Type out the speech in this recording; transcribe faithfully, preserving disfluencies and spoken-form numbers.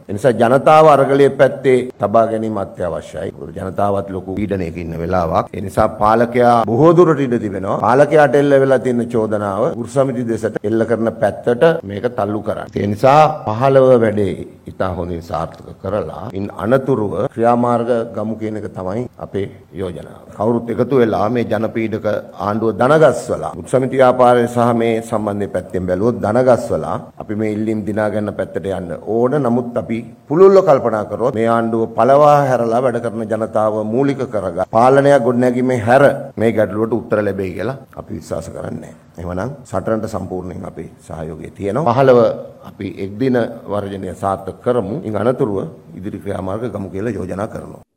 ඒ නිසා ජනතාව අරගලයේ පැත්තේ තබා ගැනීම අත්‍යවශ්‍යයි. ජනතාවත් ලොකු පීඩනයක ඉන්න වෙලාවක්. ඒ නිසා පාලකයා බොහෝ දුරට ඉඩ තිබෙනවා. පාලකයාට එල්ල වෙලා තියෙන චෝදනාව උරු සමිති දෙසට එල්ල කරන පැත්තට මේක තල්ලු කරන්න. ඒ නිසා පහළව වැඩේ ඉතා හොඳින් සාර්ථක කරලා ඉන් අනතුරුව ක්‍රියාමාර්ග ගමු කියන එක තමයි අපේ යෝජනාව. කවුරුත් එකතු වෙලා මේ ජනපීඩක ආණ්ඩුව දනගස්වලා උරු සමිති ව්‍යාපාරය සහ මේ සම්බන්ධය පැත්තෙන් බැලුවොත් දනගස්වලා අපි මේ ඉල්ලීම් දිනා ගන්න පැත්තට යන්න ඕන. නමුත් අපි පුළුල්ව කල්පනා කරොත් මේ ආණ්ඩුව පළවා හැරලා වැඩ කරන ජනතාව මූලික කරගා පාලනයක් ගොඩනැගීමේ හැර මේ ගැටලුවට උත්තර ලැබෙයි කියලා අපි විශ්වාස කරන්නේ. එහෙමනම් සටනට සම්පූර්ණයෙන් අපේ සහයෝගය තියෙනවා. පහළව අපි එක් දින වර්ජනය සාර්ථක කරමු. ඉන් අනතුරුව ඉදිරි ක්‍රියාමාර්ග ගමු කියලා යෝජනා කරනවා.